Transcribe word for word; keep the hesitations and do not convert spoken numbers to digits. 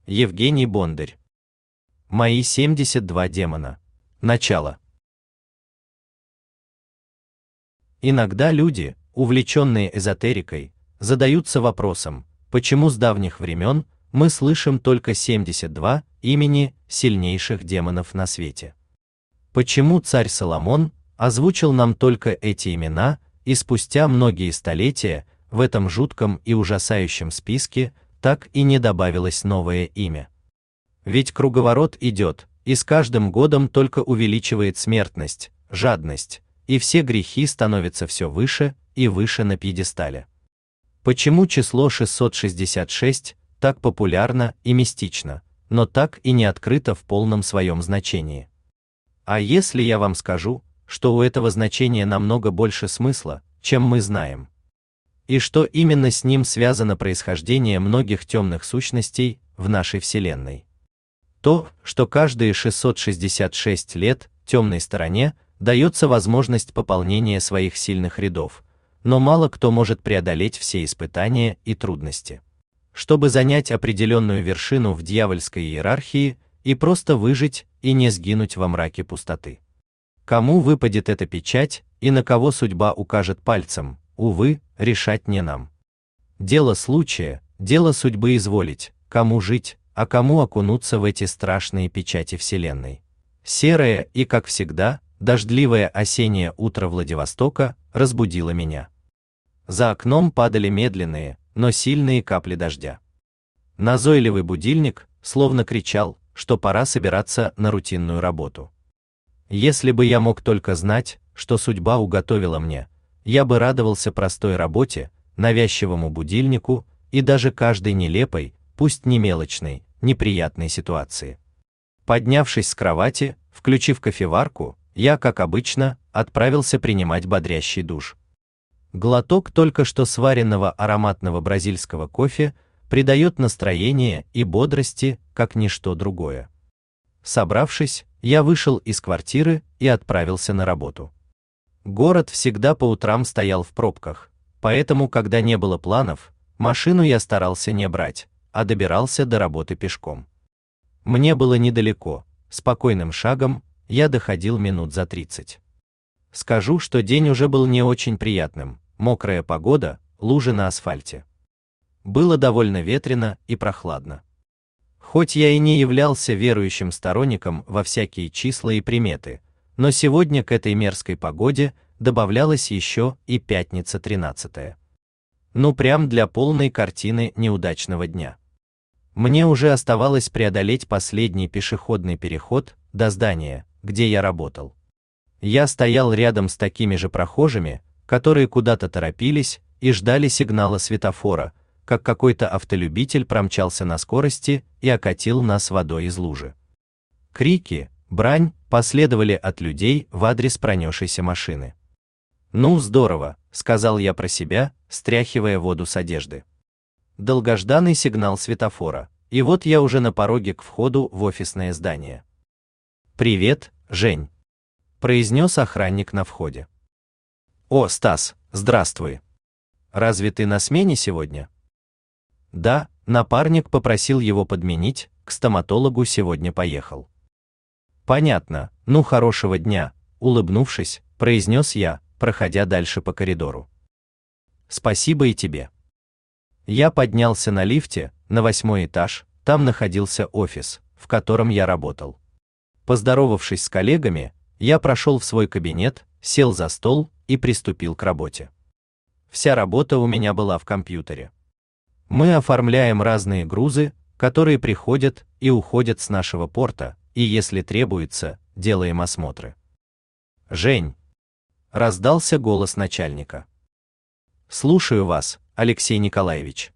Евгений Бондарь. Мои семьдесят два демона. Начало. Иногда люди, увлеченные эзотерикой, задаются вопросом, почему с давних времен мы слышим только семьдесят два имени сильнейших демонов на свете. Почему царь Соломон озвучил нам только эти имена, и спустя многие столетия в этом жутком и ужасающем списке так и не добавилось новое имя? Ведь круговорот идет, и с каждым годом только увеличивает смертность, жадность, и все грехи становятся все выше и выше на пьедестале. Почему число шестьсот шестьдесят шесть так популярно и мистично, но так и не открыто в полном своем значении? А если я вам скажу, что у этого значения намного больше смысла, чем мы знаем? И что именно с ним связано происхождение многих темных сущностей в нашей Вселенной? То, что каждые шестьсот шестьдесят шесть лет темной стороне дается возможность пополнения своих сильных рядов, но мало кто может преодолеть все испытания и трудности, чтобы занять определенную вершину в дьявольской иерархии и просто выжить и не сгинуть во мраке пустоты. Кому выпадет эта печать и на кого судьба укажет пальцем, увы, решать не нам. Дело случая, дело судьбы изволить, кому жить, а кому окунуться в эти страшные печати Вселенной. Серое и, как всегда, дождливое осеннее утро Владивостока разбудило меня. За окном падали медленные, но сильные капли дождя. Назойливый будильник словно кричал, что пора собираться на рутинную работу. Если бы я мог только знать, что судьба уготовила мне, я бы радовался простой работе, навязчивому будильнику и даже каждой нелепой, пусть не мелочной, неприятной ситуации. Поднявшись с кровати, включив кофеварку, я, как обычно, отправился принимать бодрящий душ. Глоток только что сваренного ароматного бразильского кофе придает настроение и бодрости, как ничто другое. Собравшись, я вышел из квартиры и отправился на работу. Город всегда по утрам стоял в пробках, поэтому, когда не было планов, машину я старался не брать, а добирался до работы пешком. Мне было недалеко, спокойным шагом я доходил минут за тридцать. Скажу, что день уже был не очень приятным, мокрая погода, лужи на асфальте. Было довольно ветрено и прохладно. Хоть я и не являлся верующим сторонником во всякие числа и приметы, но сегодня к этой мерзкой погоде добавлялась еще и пятница тринадцатая. Ну прям для полной картины неудачного дня. Мне уже оставалось преодолеть последний пешеходный переход до здания, где я работал. Я стоял рядом с такими же прохожими, которые куда-то торопились и ждали сигнала светофора, как какой-то автолюбитель промчался на скорости и окатил нас водой из лужи. Крики, брань последовали от людей в адрес пронесшейся машины. «Ну, здорово», — сказал я про себя, стряхивая воду с одежды. Долгожданный сигнал светофора, и вот я уже на пороге к входу в офисное здание. «Привет, Жень», — произнес охранник на входе. «О, Стас, здравствуй. Разве ты на смене сегодня?» «Да, напарник попросил его подменить, к стоматологу сегодня поехал». «Понятно, ну хорошего дня», — улыбнувшись, произнес я, проходя дальше по коридору. «Спасибо и тебе». Я поднялся на лифте на восьмой этаж, там находился офис, в котором я работал. Поздоровавшись с коллегами, я прошел в свой кабинет, сел за стол и приступил к работе. Вся работа у меня была в компьютере. Мы оформляем разные грузы, которые приходят и уходят с нашего порта, и если требуется, делаем осмотры. «Жень», — раздался голос начальника. «Слушаю вас, Алексей Николаевич».